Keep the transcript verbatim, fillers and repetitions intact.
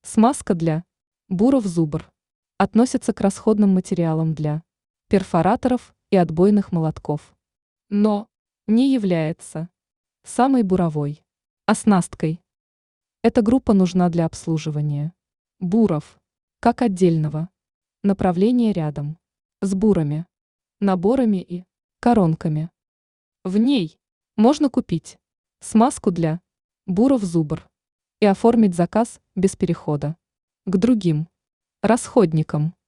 Смазка для буров зубр относится к расходным материалам для перфораторов и отбойных молотков, но не является самой буровой оснасткой. Эта группа нужна для обслуживания буров как отдельного направления рядом с бурами, наборами и коронками. В ней можно купить смазку для буров зубр и оформить заказ без перехода к другим расходникам.